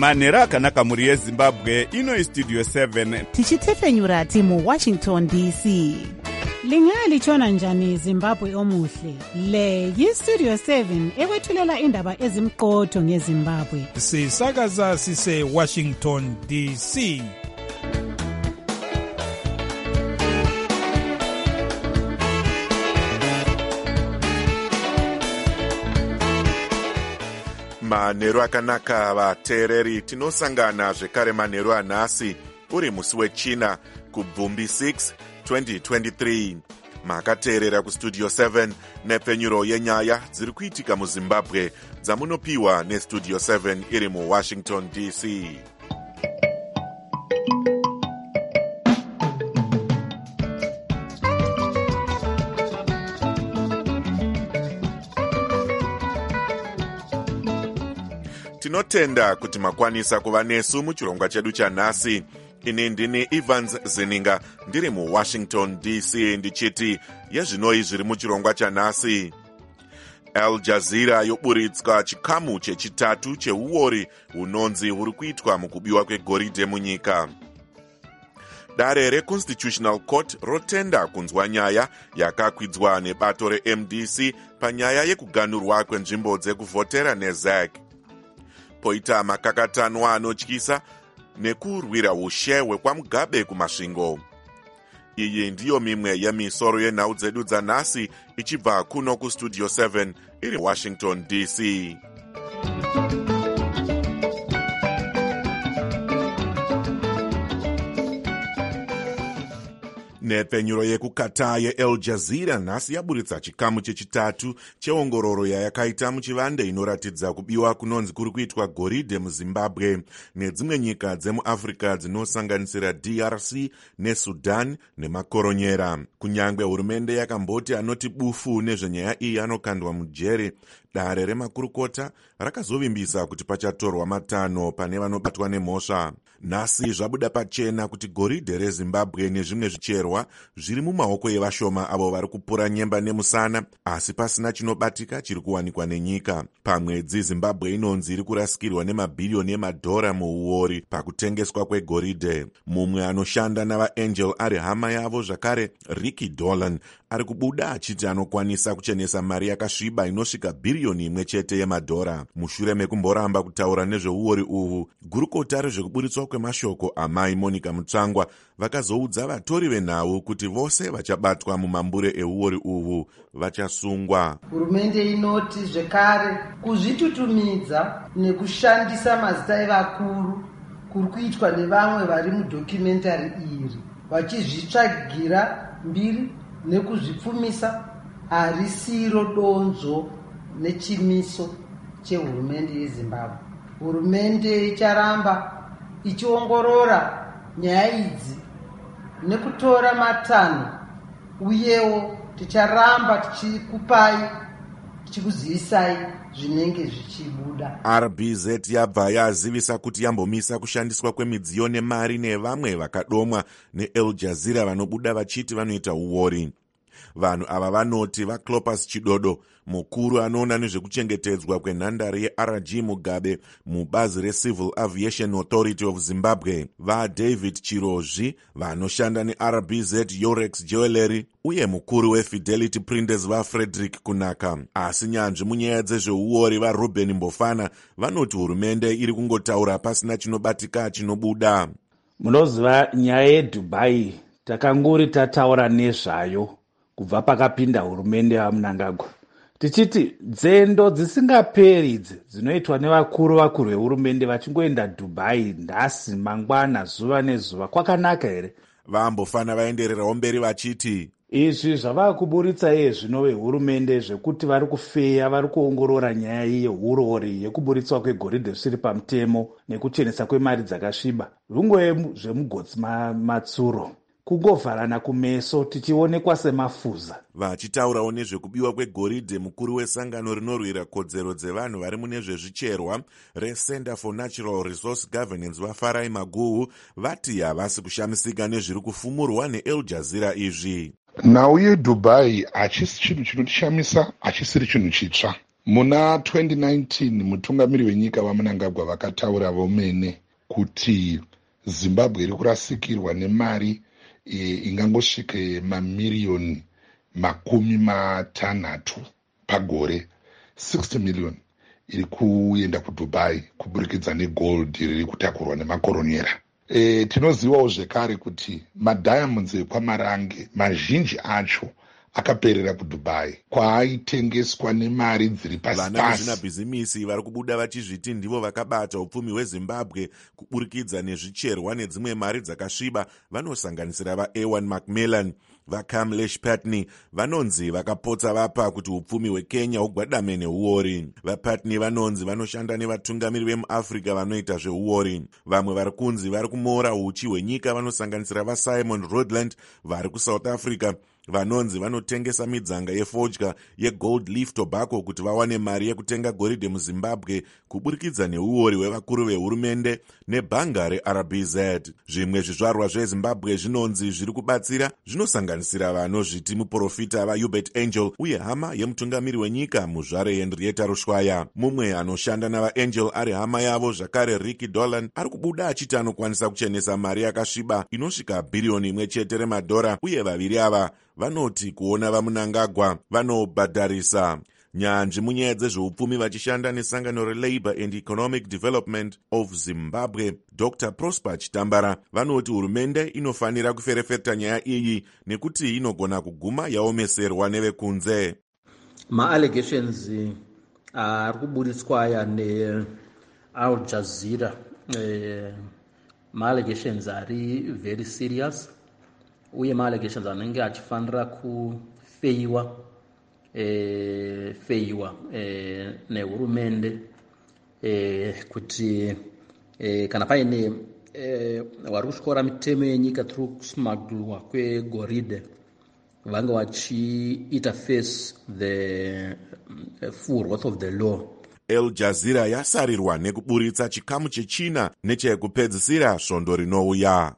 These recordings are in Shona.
manheru akanaka mhuri yezimbabwe. Ino istudio 7 tichitefenyura timu Washington DC. Lingalitshona njani Zimbabwe omuhle? Le yistudio 7 ekwethulela indaba ezimqotho ngeZimbabwe. Sisakaza sise Washington DC. Manheru akanaka vateereri, tinosangana zvekare manheru anhasi uri musi wechina kubvumbi 6 2023. Makateerera kustudio 7 nepfenyuro yenyaya dziri kuitika muZimbabwe dzamunopiwa nestudio 7 iri muWashington DC. Tinotenda kuti makwanisa kuva nesu muchirongwa chedu chanhasi. Ini ndini Evans Zeninga ndiri muWashington DC ndichiti yezvinoi zviri muchirongwa chanhasi. Al Jazeera yoburitswa chikamu chechitatu cheuori hunonzi huri kuitwa mukubiwa kwegoridhe munyika. Dare reConstitutional Court rotenda kunzwa nyaya yakakwidzwa nebato reMDC panyaya yekuganhurwa kwenzvimbo dzekuvhotera neZAC. Poita makakatano anotyisa nekurwira ushe hwekwaMugabe kumasvingo. Iyi ndiyo mimwe yemisoro yenhau dzedu dzanhasi ichibva kuno kustudio 7 iri Washington DC. Nepfenyuro yekukata yeAl Jazeera nhasi yaburitsa chikamu chechitatu cheongororo yayakaita muchivande inoratidza kubiwa kunonzi kuri kuitwa goridhe muZimbabwe nedzimwe nyika dzemuAfrica dzinosanganisira DRC neSudan nemakoronyera. Kunyangwe hurumende yakamboti anoti bufu nezvenyaya iyi anokandwa mujeri, dare remakurukota rakazovimbisa kuti pachatorwa matanho pane vanobatwa nemhosva. Nhasi zvabuda pachena kuti goridhe reZimbabwe nezvimwe zvicherwa zviri mumaoko evashoma avo vari kupura nyemba nemusana, asi pasina chinobatika chiri kuwanikwa nenyika. Pamwedzi Zimbabwe inonzi iri kurasikirwa nemabhiriyoni emadhora muuori pakutengeswa kwegoridhe. Mumwe anoshanda navaAngel ari hama yavo zvakare, Ricky Dolan, ari kubuda achiti anokwanisa kuchenesa mari yakasviba inosvika bhiriyoni imwe chete yemadhora. Mushure mekumboramba kutaura nezveuori uhwu, gurukota rezvekuburitswa kwemashoko amai Monica Mutsvangwa vakazoudza vatori venhau kuti vose vachabatwa mumambure euori uhwu vachasungwa. Hurumende inoti zvekare kuzvitutumidza nekushandisa mazita evakuru kuri kuitwa nevamwe vari mudhokumentari iri vachizvitsvagira mbiri nekuzvipfumisa harisiro donzo nechimiso chehurumende yeZimbabwe. Hurumende icharamba ichiongorora nyaya idzi nekutora matanho, uyewo ticharamba tichikupai tichikuzivisai zvinenge zvichibuda. RBZ yabva yazivisa kuti yambomisa kushandiswa kwemidziyo nemari nevamwe vakadomwa neAl Jazeera vanobuda vachiti vanoita uori. Vanhu ava vanoti vaClopas Chidodo, mukuru anoona nezvekuchengetedzwa kwenhandare yeRG Mugabe mubazi reCivil Aviation Authority of Zimbabwe, vaDavid Chirozvi vanoshanda neRBZ Yorex Jewelry, uye mukuru weFidelity Printers vaFrederick Kunaka. Asi nyanzvi munyaya dzezveuori vaRuben Mbofana vanoti hurumende iri kungotaura pasina chinobatika chinobuda. Munoziva nyaya yeDubai takangori tataura nezvayo kubva pakapinda hurumende yaMnangagwa, tichiti nzendo dzisingaperi idzi dzinoitwa nevakuru vehurumende vachingoenda Dubai nhasi mangwana zuva nezuva kwakanaka here? Vambofana vaendererawo mberi vachiti izvi zvava kuburitsa zvino vehurumende zvekuti vari kufeya, vari kuongorora nyaya yeurori yekuburitswa kwegoridhe zvisiri pamutemo nekuchenesa kwemari dzakasviba. Rungwe zvemugotsi matsuro kungovharana kumeso tichionekwa semafuza. Vachitaurawo nezvekubiwa kwegoridhe, mukuru wesangano rinorwira kodzero dzevanhu vari mune zvezvicherwa reCenter for Natural Resource Governance vaFarai Maguhu vati havasi kushamisika nezviri kufumurwa neAl Jazeera izvi. Nhau yeDubai hachisi chinhu chinotishamisa, hachisiri chinhu chitsva. Muna 2019 mutungamiri wenyika vaMnangagwa vakataura vomene kuti Zimbabwe iri kurasikirwa nemari ingangosvike mamiriyoni 60 pagore, 60 million iri kuenda kuDubai kuburikidza negold riri kutakurwa nemakoronyera. Tinozivawo zvekare kuti madiamonds ekwamarange mazhinji acho akaperera kuDubai kwaaitengeswa nemari dziri pasi pasi. Vana vezvinabhizimisi vari kubuda vachizviti ndivo vakabata upfumi hweZimbabwe kuburikidza nezvicherwa nedzimwe mari dzakasviba vanosanganisira vaEwan Macmillan, vaCamlesh Patney vanonzi vakapotsa vapa kuti upfumi hweKenya hugwadame neuori. VaPatney vanonzi vanoshanda nevatungamiri vemuAfrica vanoita zveuori. Vamwe vari kunzi vari kumoora uchi hwenyika vanosanganisira vaSimon Rodland vari kuSouth Africa vanonzi vanotengesa midzanga yefodya yeGold Leaf Tobacco kuti vawane mari yekutenga goridhe muZimbabwe kuburikidza neuori hwevakuru vehurumende nebhanga reRBZ. Zvimwe zvizvarwa zveZimbabwe zvinonzi zviri kubatsira zvinosanganisira vanozviti muprofita vaHubert Angel uye hama yemutungamiri wenyika muzvare Henrietta Rushwaya. Mumwe anoshanda navaAngel ari hama yavo zvakare Ricky Dolan ari kubuda achiti anokwanisa kuchenesa mari yakasviba inosvika bhiriyoni 1 remadhora uye vaviri ava vanoti kuona vaMnangagwa vanobhadharisa. Nyanzvi munyaya dzezveupfumi vachishanda nesangano reLabour and Economic Development of Zimbabwe, Dr. Prosper Chitambara, vanoti hurumende inofanira kuferefeta nyaya iyi nekuti inogona kuguma yaomeserwa nevekunze. Ma-allegations ari kuburitswa aya neAl Jazeera, ma-allegations ari very serious uye ma-allegations anenge achifanira kufeyiwa nehurumende kuti kana paine vari kusvora mitemo yenyika tiri kusmagulwa kwegoridhe vange vachiita face the full wrath of the law. Al Jazeera yasarirwa nekuburitsa chikamu chechina nechekupedzisira svondo rinouya.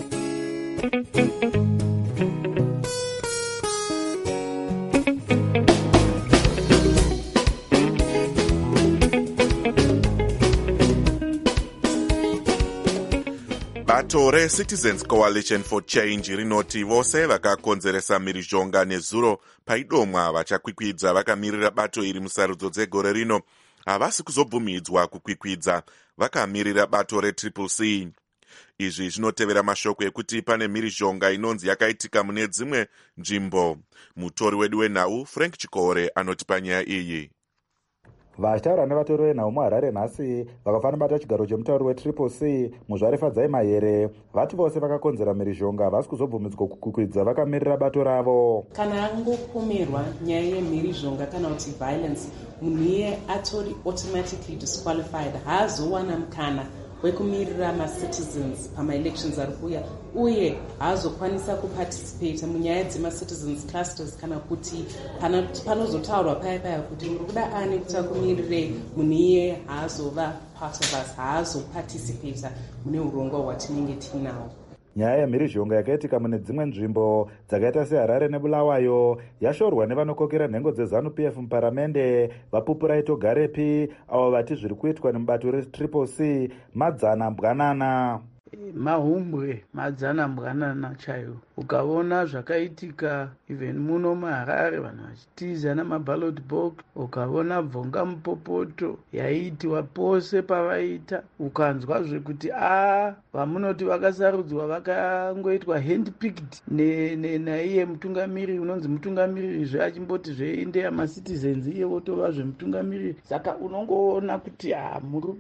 Bato reCitizens Coalition for Change rinoti vose vakakonzeresa mhirizhonga nezuro paidomwa vachakwikwidza vakamirira bato iri musarudzo dzegore rino havasi kuzobvumidzwa kukwikwidza vakamirira bato reCCC. Izvi zvinotevera mashoko ekuti pane mhirizhonga inonzi yakaitika mune dzimwe nzvimbo. Mutori wedu wenhau Frank Chikore anoti panyaya iyi. Vachitaura nevatori venhau muHarare nhasi vakafanira bata chigaro chemutauri weCCC muzvare Fadzai Mahere vati vose vakakonzera mhirizhonga havasi kuzobvumidzwa kukwikwidza vakamirira bato ravo. Kana angopomerwa nyaya yemhirizhonga kana kuti violence, munhu iye atori automatically disqualified, haazowana mukana wekumirira ma-citizens pama-elections ari kuuya uye haazokwanisa kuparticipate munyaya dzema-citizens clusters kana kuti panozotaurwa paya kuti muri kuda ani kuti akumirire, munhu iye haazova part of us, haazoparticipate mune urongwa hwatinenge tiinawo. Nyaya yemhirizhonga yakaitika mune dzimwe nzvimbo dzakaita seHarare neBulawayo yashorwa nevanokokera nhengo dzeZANU-PF muparamende vaPupurai Togarepi avo vati zviri kuitwa nemubato reCCC madzana mbwanana. Mahumbwe madzana mbwanana chaiwo. Ukaona zvakaitika even muno muHarare vanhu vachitiza namaballot box, ukaona bvonga mupopoto yaitiwa pose pavaita, ukanzwa zvekuti vamunoti vakasarudzwa vakangoitwa handpicked naiye mutungamiri unonzi mutungamiri zveachimboti zveindeya macitizens iye wotova zvemutungamiri. Saka unongoona kuti muri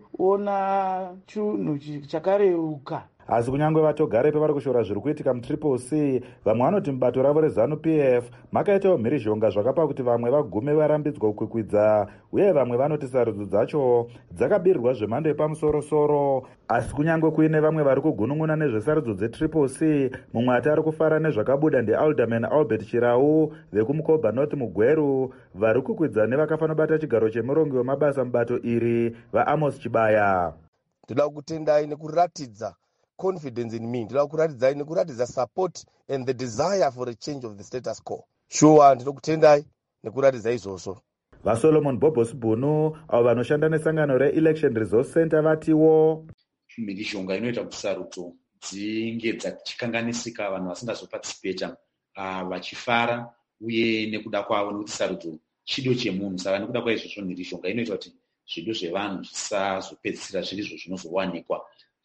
kuona chinhu chakareuka. Asi kunyange vatogarepi vari kushora zviri kuitika muCCC, vamwe vanoti mubato ravo reZANU-PF makaitawo mhirizhonga zvakapa kuti vamwe vagume varambidzwa kukwidza, uye vamwe vanoti sarudzo dzacho dzakabirirwa zvemhando yepamusoro-soro. Asi kunyange kuine vamwe vari kugunun'una nezvesarudzo dzeCCC, mumwe ati ari kufara nezvakabuda ndeAlderman Albert Chirau vekumuKobha North Mugweru vari kukwidza nevakafanira bata chigaro chemurongi wemabasa mubato iri vaAmos Chibaya. Ndinoda kutendai nekuratidza confidence in me, ndinoda kuratidzai nekuratidza support and the desire for a change of the status quo. Sure, ndinokutendai nekuratidza izvozvo. vasolomon bobosbunu avo vanoshanda nesangano reelection resource center vatiwo mhirizhonga inoita kuti sarudzo dzinge dzichikanganisika, vanhu vasingazopatisipeta vachifara uye nekuda kwavo, nekuti sarudzo chido chemunhu. Saka nekuda kwaizvozvo mhirizhonga inoita kuti zvido zvevanhu zvisazopedzisira zvirizvo zvinozowanikwa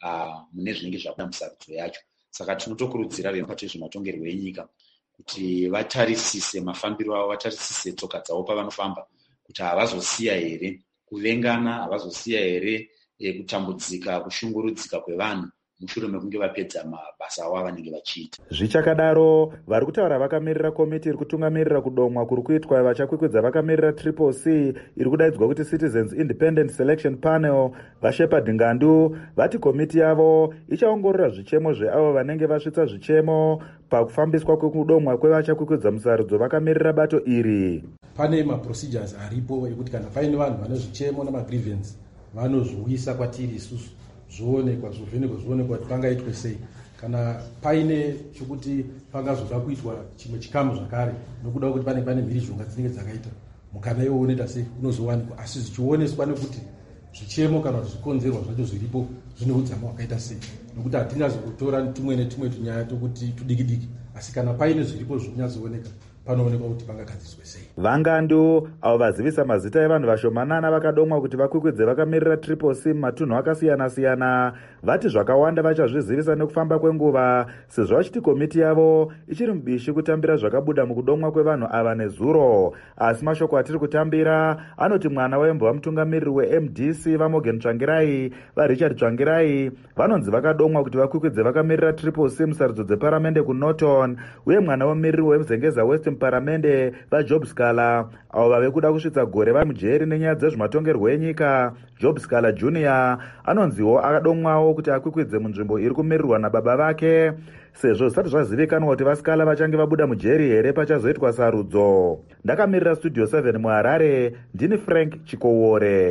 mune zvinenge zvabuda musarudzo yacho. Saka tinotokurudzira vemapato ezvematongerwo enyika kuti vatarisise mafambiro avo, vatarisise tsoka dzavo pavanofamba, kuti havazosiya here kuvengana, havazosiya here kutambudzika, kushungurudzika kwevanhu mushure mekunge vapedza mabasa avo avanenge vachiita. Zvichakadaro, vari kutaura vakamirira komiti iri kutungamirira kudomwa kuri kuitwa vachakwikwidza vakamirira Triple C iri kudaidzwa kuti Citizens Independent Selection Panel, vaShepard Ngandu vati komiti yavo ichaongorora zvichemo zveavo vanenge vasvitsa zvichemo pakufambiswa kwekudomwa kwevachakwikwidza musarudzo vakamirira bato iri. Pane maprocedures aripo ekuti kana paine vanhu vane zvichemo namagrievance vanozviuyisa kwatiri isusu, zvoonekwa, zvovhenekwa, zvoonekwa kuti pangaitwe sei. Kana paine chokuti pangazoda kuitwa chimwe chikamu zvakare, nokuda kuti pane mhirizhonga dzinenge dzakaita, mukana iwo unoita sei unozowanikwa, asi zvichioneswa nekuti zvichemo kana kuti zvikonzerwa zvacho zviripo zvine udzama hwakaita sei, nokuti hatingazokutora tumwe netumwe tunyaya tokuti tudiki-diki, asi kana paine zviripo zvikunyazooneka panoonekwa kuti pangagadziswe sei. Vangandu avo vazivisa mazita evanhu vashomanana vakadomwa kuti vakwikwidze vakamirira Triple C mumatunhu akasiyana-siyana, vati zvakawanda vachazvizivisa nekufamba kwenguva, sezvo vachiti komiti yavo ichiri mubishi kutambira zvakabuda mukudomwa kwevanhu ava nezuro. Asi mashoko atiri kutambira anoti mwana wembwa mutungamiriri weMDC vaMorgan Tsvangirai, vaRichard Tsvangirai vanonzi vakadomwa kuti vakwikwidze vakamirira Triple C musarudzo dzeparamende kuNorton, uye mwana wemumiriri wemuzengeza West Paramende vaJob Scala avo vave kuda kusvitsa gore vari mujeri nenyaya dzezvematongerwo enyika. Job Scala Jr. anonziwo akadomwawo kuti akwikwidze munzvimbo iri kumirirwa nababa vake, sezvo zvisati zvazivikanwa kuti vaScala vachange vabuda mujeri here pachazoitwa sarudzo. Ndakamirira Studio 7 muHarare, ndini Frank Chikowore.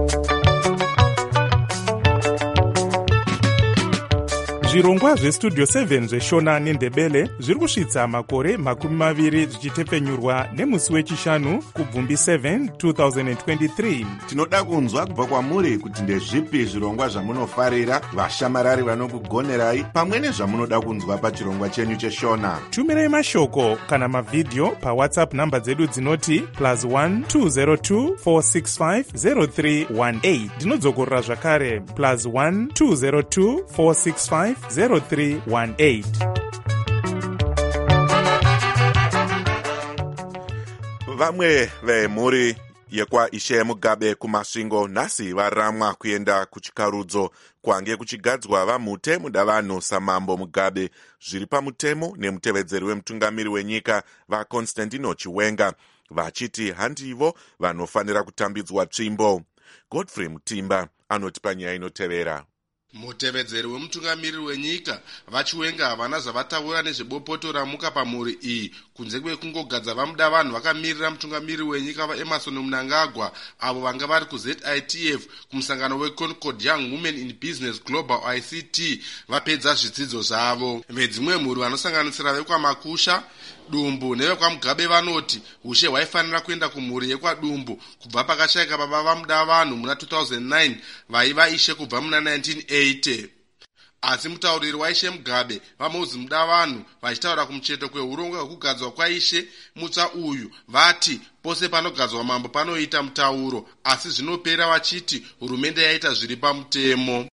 Zvirongwa zvestudio 7 zveshona nendebele zviri kusvitsa makore 20 zvichitepfenyurwa nemusi wechishanu kubvumbi 7 2023. Tinoda kunzwa kubva kwamuri kuti ndezvipi zvirongwa zvamunofarira, vashamarari vanokugonerai, pamwe nezvamunoda kunzwa pachirongwa chenyu cheshona. Tumirai mashoko kana mavhidhiyo pawhatsapp namba dzedu dzinoti +1 202 465 0318. Ndinodzokorora zvakare +1 202 465 0318. Vamwe vemhuri yekwaIshe Mugabe kumasvingo nhasi varamwa kuenda kuchikarudzo kwange kuchigadzwa vamhute mudavanhu saMambo Mugabe, zviri pamutemo nemutevedzeri wemutungamiri wenyika vaConstantino Chiwenga, vachiti handivo vanofanira kutambidzwa tsvimbo. Godfrey Mutimba anoti panyaya inotevera. Mutevedzeri wemutungamiriri wenyika vaChiwenga havana zvavataura nezvebopoto ramuka pamhuri iyi kunze kwekungogadza vamuda vanhu vakamirira mutungamiriri wenyika vaEmerson Mnangagwa avo vanga vari kuZITF kumusangano weConcord Young Women in Business Global ICT vapedza zvidzidzo zvavo. Vedzimwe mhuri vanosanganisira vekwaMakusha, Dumbu nevekwaMugabe vanoti ushe hwaifanira kuenda kumhuri yekwaDumbu kubva pakashayika baba vamuda vanhu muna 2009 vaiva ishe kubva muna 1980. Asi mutauriri waIshe Mugabe vaMozi muda vanhu vachitaura kumucheto kwehurongwa hwekugadzwa kwaIshe mutsva uyu vati pose panogadzwa mambo panoita mutauro, asi zvinopera vachiti hurumende yaita zviri pamutemo.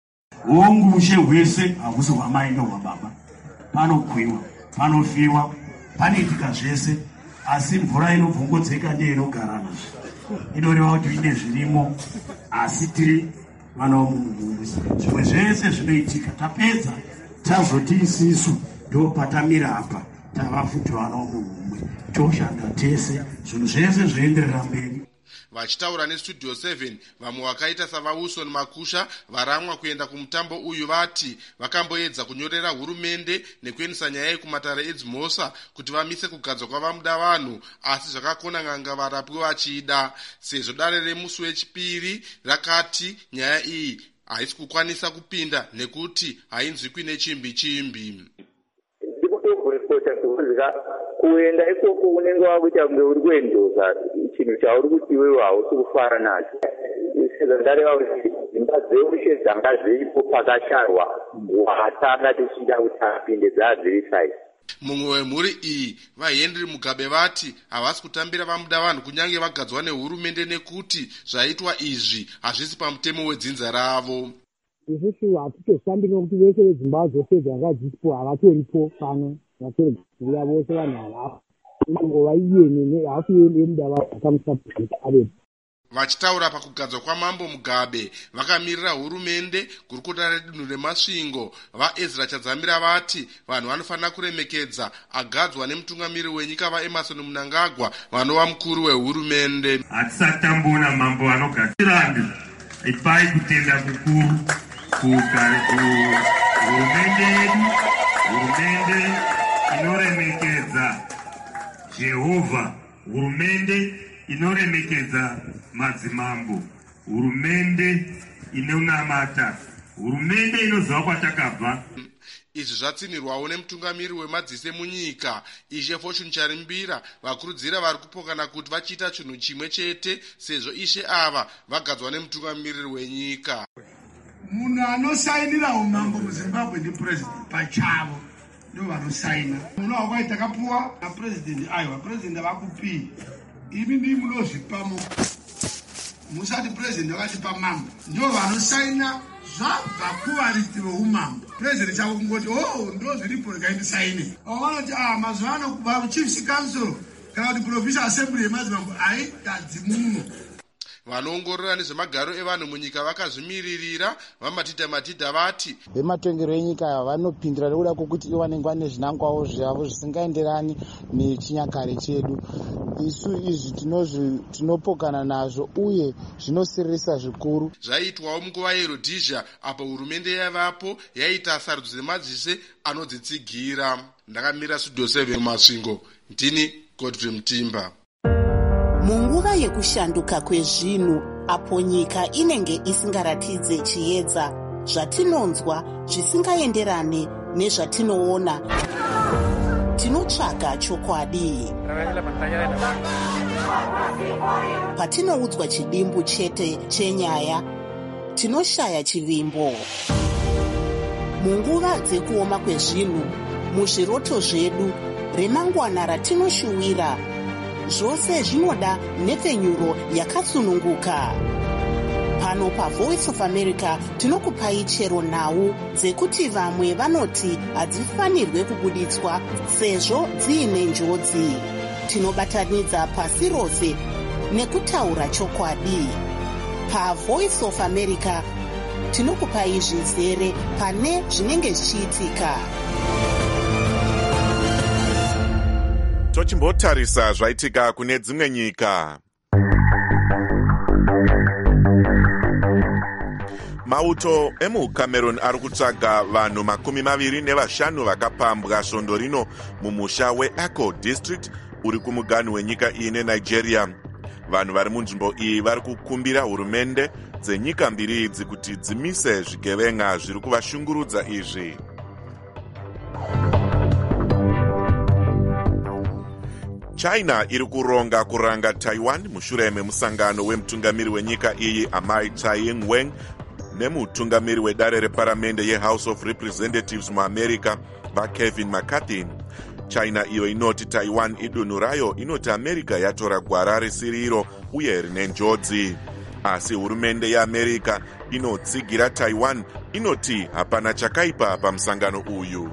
Hongu ushe hwese hahusi hwamai ndohwababa, panokwiwa, panofiwa, panoitika zvese, asi mvura inobvongodzeka ndeinogara nazvo. Inoreva kuti ine zvirimo, asi tiri vana vomunhu. Zvimwe zvese zvinoitika tapedza tazoti isisu ndopatamira apa tava futi vana vomunhu, toshanda tese zvinhu zvese zvoenderera mberi. Vachitaura neStudio 7 vamwe vakaita savaWilson Makusha varamwa kuenda kumutambo uyu vati vakamboedza kunyorera hurumende nekuendesa nyaya iyi kumatare edzimhosa kuti vamise kugadzwa kwavamuda vanhu, asi zvakakona nganga varapwi vachida, sezvo dare remusi wechipiri rakati nyaya iyi haisi kukwanisa kupinda nekuti hainzwikwi nechimbi-chimbi. Ndikutokuripota kuvuzika kuenda ikoko unenge wakuita kunge uri kuendoza chinhu chauri kuti iwewe hausi kufara nacho. Saka ndareva kuti dzimba dzeushe dzanga dziripo pakasharwa watanga tichida kuti apinde dzadziri saisi. Mumwe wemhuri iyi vaHenry Mugabe vati havasi kutambira vamuda vanhu kunyange vagadzwa nehurumende nekuti zvaitwa izvi hazvisi pamutemo wedzinza ravo. Isusu hatitoshambi nokuti vese vedzimbabwe dzose dzanga dzisipo havatoripo pano vatorikuya vose vanhu havafo ingova iyene hafu yemuda vanhu vakamusapota avepo. Vachitaura pakugadzwa kwaMambo Mugabe vakamirira hurumende gurukota redunhu remasvingo vaEzra Chadzamira vati vanhu vanofanira kuremekedza agadzwa nemutungamiri wenyika vaEmmerson Mnangagwa vanova mukuru wehurumende. Hatisatambona mambo anogadzirande ipai kutenda kukuru kuhurumende yedu, hurumende inoremekedza Jehovha, hurumende inoremekedza madzimambo, hurumende inonamata, hurumende inoziva kwatakabva. Izvi zvatsinirwawo nemutungamiri wemadzise munyika Ishe Fortune Charimbira vakurudzira vari kupokana kuti vachiita chinhu chimwe chete sezvo ishe ava vagadzwa nemutungamiriri wenyika. Munhu anosainira umambo muZimbabwe ndi president pachavo ndivo vanosaina. Munhu wakaita kapuwa napresident aiwa president vakupi imi ndi munozvipamo musati president wakatipa mambo ndivo vanosaina zvabva kuvariti veumambo. President chavo kungoti ndo zviripo rekaindisaine vanoti mazuva ano chiefs council kana kuti provincial assembly yemadzimambo aitadzimuno. Vanoongorora nezvemagaro evanhu munyika vakazvimiririra vamatidha vati vematongero enyika vanopindura nekuda kwokuti ivo vanenge vane zvinangwawo zvavo zvisingaenderani nechinyakare chedu. Isu izvi tinopokana nazvo uye zvinosirisa zvikuru. Zvaitwawo munguva yeRhodesia apo hurumende yavapo yaita sarudzo dzemadzise anodzitsigira. Ndakamira Studio 7 Masvingo, ndini Godfrey Mutimba. Munguva yekushanduka kwezvinhu apo nyika inenge isingaratidze chiedza zvatinonzwa zvisingaenderane nezvatinoona, tinotsvaga chokwadi. Patinoudzwa chidimbu chete chenyaya, tinoshaya chivimbo. Munguva dzekuoma kwezvinhu, muzviroto zvedu, remangwana ratinoshuwira, zvose zvinoda nhepfenyuro yakasununguka. Pano paVoice of America tinokupai chero nhau dzekuti vamwe vanoti hadzifanirwe kubuditswa sezvo dziine njodzi. Tinobatanidza pasi rose nekutaura chokwadi. PaVoice of America tinokupai zvizere pane zvinenge zvichiitika. Tochimbotarisa zvaitika kune dzimwe nyika. Mauto emuCameroon ari kutsvaga vanhu 25 vakapambwa svondo rino mumusha weAcol District uri kumuganhu wenyika iyi neNigeria. Vanhu vari munzvimbo iyi vari kukumbira hurumende dzenyika mbiri idzi kuti dzimise zvigevenga zviri kuvashungurudza izvi. China iri kuronga kuranga Taiwan mushure memusangano wemutungamiri wenyika iyi Amai Tsai Ing-wen nemutungamiri wedare reparamende yeHouse of Representatives muAmerica vaKevin McCarthy. China iyo inoti Taiwan idunhu rayo inoti America yatora gwara risiriro uye rine njodzi. Asi hurumende yeAmerica inotsigira Taiwan, inoti hapana chakaipa pamusangano uyu.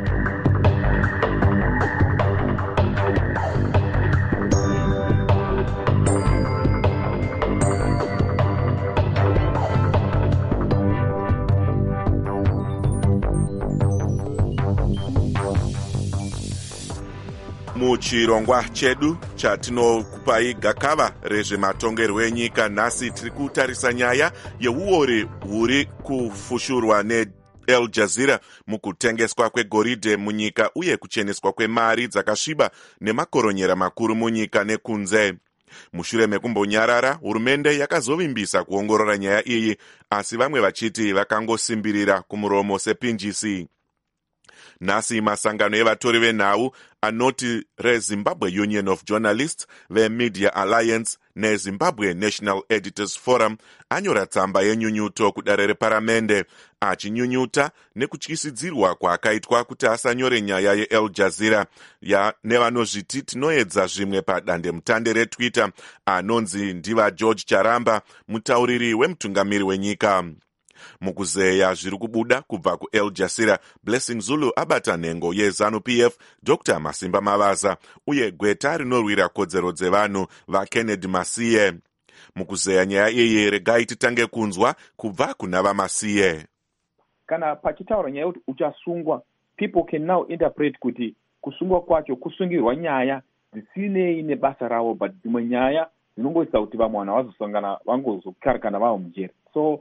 Muchirongwa chedu chatinokupai gakava rezvematongerwo enyika, nhasi tiri kutarisa nyaya yeuori huri kufushurwa neAl Jazeera mukutengeswa kwegoridhe munyika uye kucheneswa kwemari dzakasviba nemakoronyera makuru munyika nekunze. Mushure mekumbonyarara, hurumende yakazovimbisa kuongorora nyaya iyi, asi vamwe vachiti vakangosimbirira kumuromo sepinjisi. Nhasi masangano evatori venhau anoti reZimbabwe Union of Journalists, veMedia Alliance neZimbabwe National Editors Forum anyora tsamba yenyunyuto kudare reparamende, achinyunyuta nekutyisidzirwa kwaakaitwa kuti asanyore nyaya yeAl Jazeera nevanozviti tinoedza zvimwe padandemutande reTwitter anonzi ndiva George Charamba, mutauriri wemutungamiri wenyika. Mukuzeya zviri kubuda kubva kuAl Jazeera, Blessing Zulu abata nhengo yeZANU-PF Dr. Masimba Mavaza uye gweta rinorwira kodzero dzevanhu vaKennedy Masiye. Mukuzeya nyaya iyi regai titange kunzwa kubva kuna vaMasiye. Kana pachitaura nyaya kuti uchasungwa, people can now interpret kuti kusungwa kwacho kusungirwa nyaya dzisinei nebasa ravo, but dzimwe nyaya dzinongoisa kuti vamwe vanhu vazosangana vangozokarikana vavo mujeri. So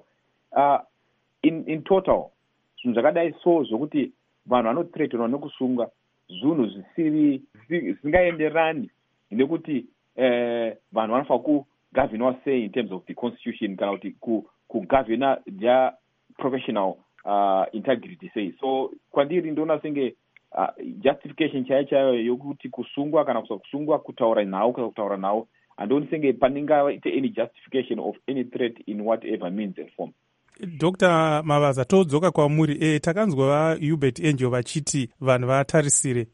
in total zvinhu zvakadai so zvokuti vanhu vanotreatirwa nekusungwa zvinhu zvisingaenderani nekuti vanhu vanofanira kugavhenwa sei in terms of the constitution kana kuti kugavhena their professional integrity sei. So kwandiri ndoona senge justification chaiyo yokuti kusungwa kana kusungwa kutaura nhau kana kutaura nhau, handoni senge panengaite any justification of any threat in whatever means and form. Dr. Mavaza, todzoka kwamuri, takanzwa vaHubert Angel vachiti vanhu vatarisire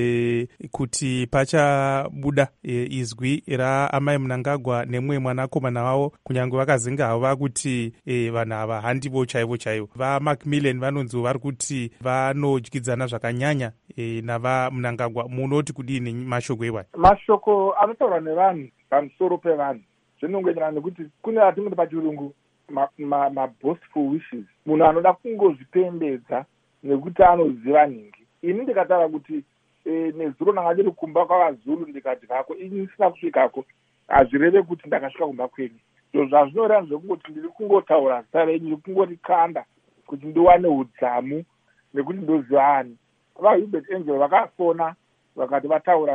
kuti pachabuda izwi raamai Mnangagwa nemumwe mwanakomana wavo, kunyange vakazenga havo vakuti vanhu ava handivo chaivo chaivo. VaMacmillan vanonzi vari kuti vanodyidzana zvakanyanya navaMnangagwa. Munoti kudini mashoko iwayo? Mashoko anotaurwa nevanhu pamusoro pevanhu zvinongoenderana nekuti kune atingoti pachirungu boastful wishes, munhu anoda kungozvipembedza nekuti anoziva nhingi. Ini ndikataura kuti nezuro ndanga ndiri kumba kwavaZulu ndikadyako, ini sina kusvikako, hazvireve kuti ndakasvika kumba kwenyu. Izvo zvazvinoreva zvekungoti ndiri kungotaura zita renyu, ndiri kungorikanda kuti ndiwane udzamu nekuti ndozivani. VaHubert Angel vakafona vakati vataura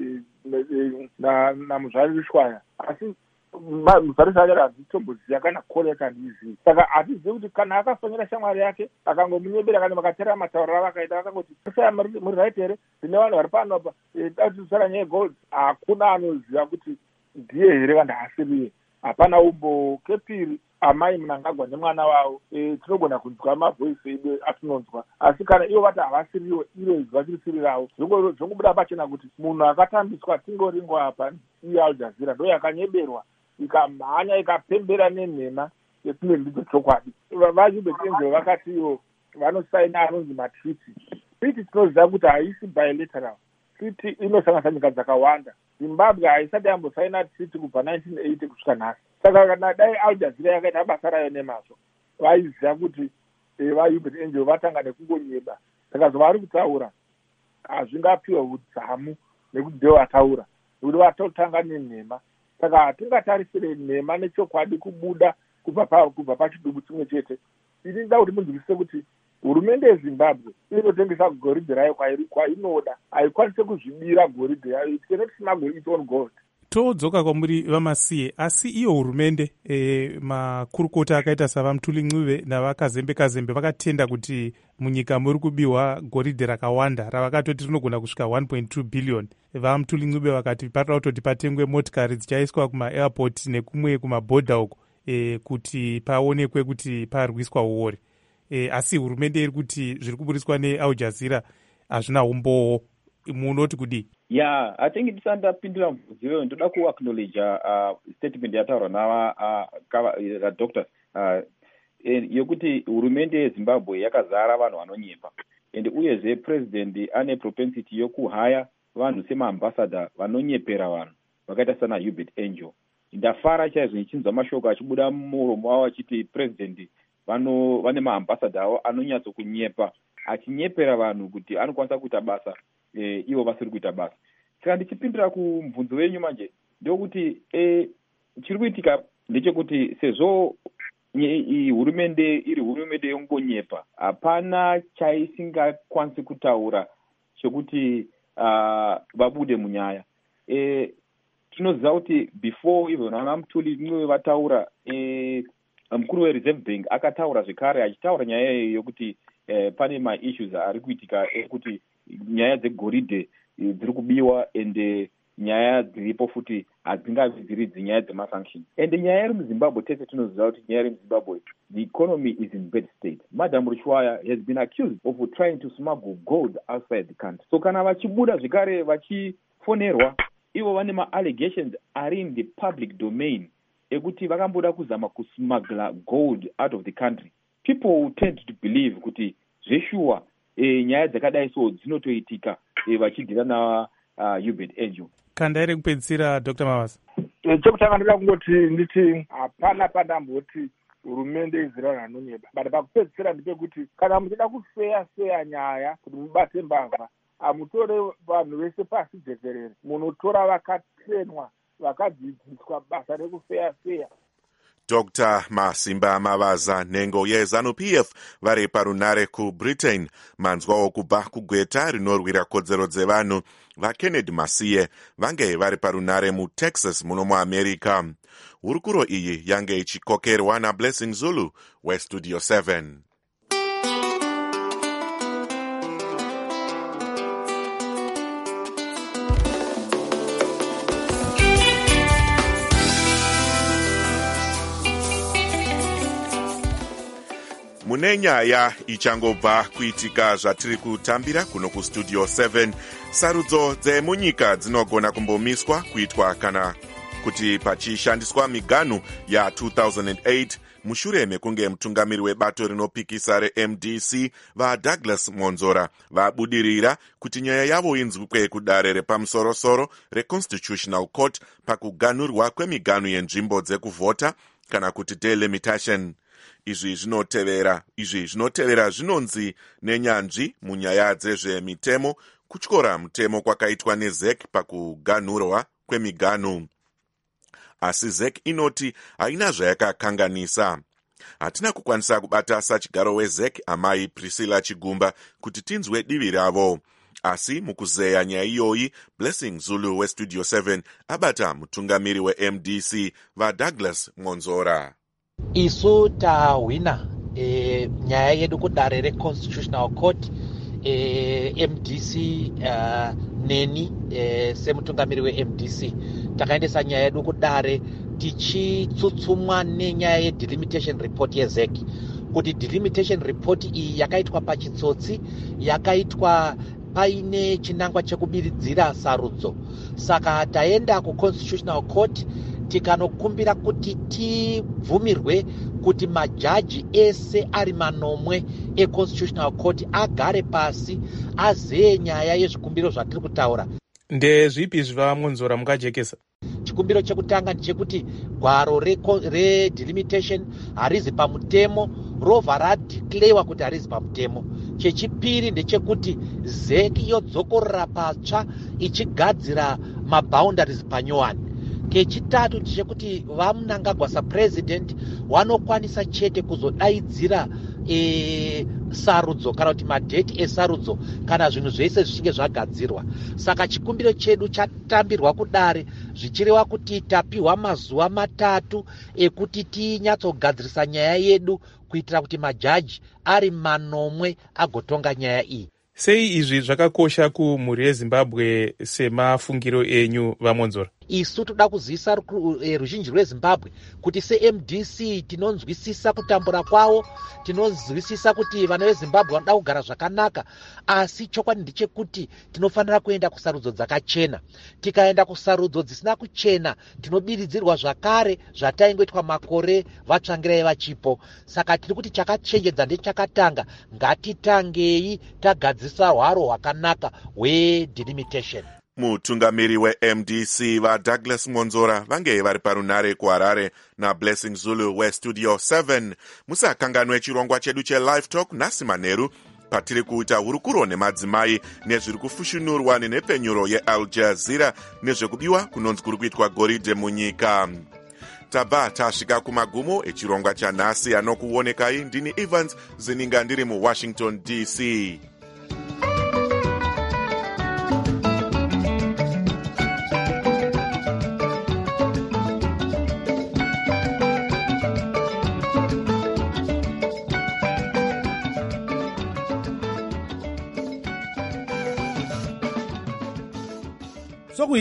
namuzvari Rushwaya, asi muzari zvakera hadzitomboziva kana koreka handizivi. Saka hatizivi kuti kana akafonyera shamwari yake akangomunyebera kana makateera matauriro avakaita akangoti kusaya muri right here, ndine vanhu vari pano apa datisara nyaya yegold, hakuna anoziva kuti ndiye here kana haasiriye. Hapana umbo. Kepiri amai Mnangagwa nemwana wavo tinogona kunzwa mavhoisi edu atinonzwa, asi kana ivo vati havasiriwo, iro izwa chiri siri ravo, zvongobuda pachena kuti munhu akatambiswa tingoringwa apa iAl Jazeera ndo yakanyeberwa ikamhanya ikapembera nenhema yetine ndidzo chokwadi. VaHubert Angel vakati ivo vanosaina anonzi matriti. Triti tinoziva kuti haisi bilateral, triti inosanganisa nyika dzakawanda. Zimbabwe haisati yambosaina triti kubva 1980 kusvika nhasi. Saka kana dai Al Jazeera yakaita basa rayo nemazvo, vaiziva kuti vaHubert Angel vatanga nekungonyeba. Saka zvavari kutaura hazvingapiwa udzamu nekuti ndivo vataura, nekuti vatotanga nenhema. Saka hatingatarisire nhema nechokwadi kubuda kubva pachidubu chimwe chete. Ini ndida kuti munzwisise kuti hurumende yeZimbabwe inotengesa goridhe rayo kwainoda, haikwanise kuzvibira goridhe yayo. It cannot smuggle its own gold. Todzoka kwamuri vaMasiye, asi iyo hurumende makurukota akaita savaMutuli Ncube navakazembe Kazembe vakatenda kuti munyika muri kubiwa goridhe rakawanda ravakatoti rinogona kusvika 1.2 billion. VaMutuli Ncube vakati parira kutoti patengwe motikari dzichaiswa kumaairport nekumwe kumabhodha uko kuti paonekwe kuti parwiswa uori. Asi hurumende iri kuti zviri kuburiswa neAl Jazeera hazvina umbowo. Munoti kudii? Yeah, I think ndisandapindura mubvunzo iyoyo, ndoda kuacknowledge statement yataurwa navadoctors yokuti hurumende yeZimbabwe yakazara vanhu vanonyepa, and uyezve president ane propensity yokuhaya vanhu semaambassador vanonyepera vanhu vakaita sana Hubert Angel. Ndafara chaizvo nichinzwa mashoko achibuda mumuromo wavo achiti president vane maambassador avo anonyatsokunyepa, achinyepera vanhu kuti anokwanisa kuita basa ivo vasiri kuita basa. Saka ndichipindura kumubvunzo wenyu manje ndokuti chiri kuitika ndechekuti sezvo hurumende iri hurumende yongonyepa, hapana chaisingakwanisi kutaura chekuti vabude munyaya. Tinoziva kuti before even vaMutuli Ncube vataura, mukuru weReserve Bank akataura zvekare achitaura nyaya yokuti pane maissues ari kuitika ekuti nyaya dzegoridhe dziri kubiwa ende nyaya dziripo futi hadzingavi dziri dzinyaya dzemafunction. Ende nyaya iri muzimbabwe tese tinoziva kuti nyaya iri muzimbabwe, the economy is in bad state. Madam Rushwaya has been accused of trying to smuggle gold outside the country. So kana vachibuda zvekare vachifonerwa, ivo vane ma-allegations ari in the public domain ekuti vakamboda kuzama kusmuggle gold out of the country. People tend to believe kuti zveshuwa nyaya dzakadai so dzinotoitika vachidhira na Hubert Angel. Kanda iri kupedzisira Dr. Mavasa. Chekutanga ndoda kungoti nditi hapana padamboti hurumende izirana nonyeba, but pakupedzisira ndepekuti kana muchida kuseya nyaya kuti mubate mbavha, hamutore vanhu vese pasi jekerere, munotora vakatrenwa vakadzidziswa basa rekuseya. Dr. Masimba Mavaza, nhengo yeZANU-PF, vari parunare kuBritain. Manzwawo kubva kugweta rinorwira kodzero dzevanhu vaKennedy Masiye vange vari parunare muTexas muno muAmerica. Hurukuro iyi yange ichikokerwa naBlessing Zulu weStudio 7. Mune nyaya ichangobva kuitika zvatiri kutambira kuno kuStudio 7, sarudzo dzemunyika dzinogona kumbomiswa kuitwa kana kuti pachishandiswa miganhu ya2008 mushure mekunge mutungamiri webato rinopikisa reMDC vaDouglas Monzora vabudirira kuti nyaya yavo inzwikwe kudare repamusorosoro reConstitutional Court pakuganhurwa kwemiganhu yenzvimbo dzekuvhota kana kuti delimitation. Izvi zvinotevera zvinonzi nenyanzvi munyaya dzezvemitemo kutyora mutemo kwakaitwa neZEC pakuganhurwa kwemiganhu. Asi ZEC inoti haina zvayakakanganisa. Hatina kukwanisa kubata sachigaro weZEC amai Priscilla Chigumba kuti tinzwe divi ravo. Asi mukuzeya nyaya iyoyi, Blessing Zulu weStudio 7 abata mutungamiri weMDC vaDouglas Monzora. Isu tahwina nyaya yedu kudare reConstitutional Court, MDC neni semutungamiri weMDC takaendesa nyaya yedu kudare tichitsutsumwa nenyaya yedelimitation report yeZEC, kuti delimitation report iyi yakaitwa pachitsotsi, yakaitwa paine chinangwa chekubiridzira sarudzo. Saka taenda kuConstitutional Court tikanokumbira kuti tibvumirwe kuti majaji ese ari manomwe eConstitutional Court agare pasi azeye nyaya yezvikumbiro zvatiri kutaura. Ndezvipi zvaMonzora mungajekesa? Chikumbiro chekutanga ndechekuti gwaro redelimitation harizi pamutemo, rovha radeclarewa kuti harizi pamutemo. Chechipiri ndechekuti ZEC yodzokorera patsva ichigadzira maboundaries panyowani. Kechitatu ndechekuti vaMnangagwa sapresident vanokwanisa chete kuzodaidzira sarudzo kana kuti madheti esarudzo kana zvinhu zvese zvichinge zvagadzirwa. Saka chikumbiro chedu chatambirwa kudare zvichireva kuti tapiwa mazuva 3 ekuti tinyatsogadzirisa nyaya yedu kuitira kuti majaji ari manomwe agotonga nyaya iyi. Sei izvi zvakakosha kumhuri yeZimbabwe semafungiro enyu vaMonzora? Isu toda kuzivisa ruzhinji rweZimbabwe kuti seMDC tinonzwisisa kutambura kwavo, tinonzwisisa kuti vana veZimbabwe vanoda kugara zvakanaka, asi chokwadi ndechekuti tinofanira kuenda kusarudzo dzakachena. Tikaenda kusarudzo dzisina kuchena tinobiridzirwa zvakare zvataingoitwa makore vatsvangirai vachipo. Saka tiri kuti chakachenjedza ndechakatanga, ngatitangei tagadzisa hwaro hwakanaka hwedelimitation. Mutungamiri weMDC vaDouglas Monzora vange vari parunare kuHarare naBlessing Zulu weStudio 7. Musakanganwe chirongwa chedu cheLive Talk nhasi manheru patiri kuita hurukuro nemadzimai nezviri kufushunurwa nenhepfenyuro yeAl Jazeera nezvekubiwa kunonzi kuri kuitwa goridhe munyika. Tabva tasvika kumagumo echirongwa chanhasi anokuonekai. Ndini Evans Zininga ndiri muWashington DC.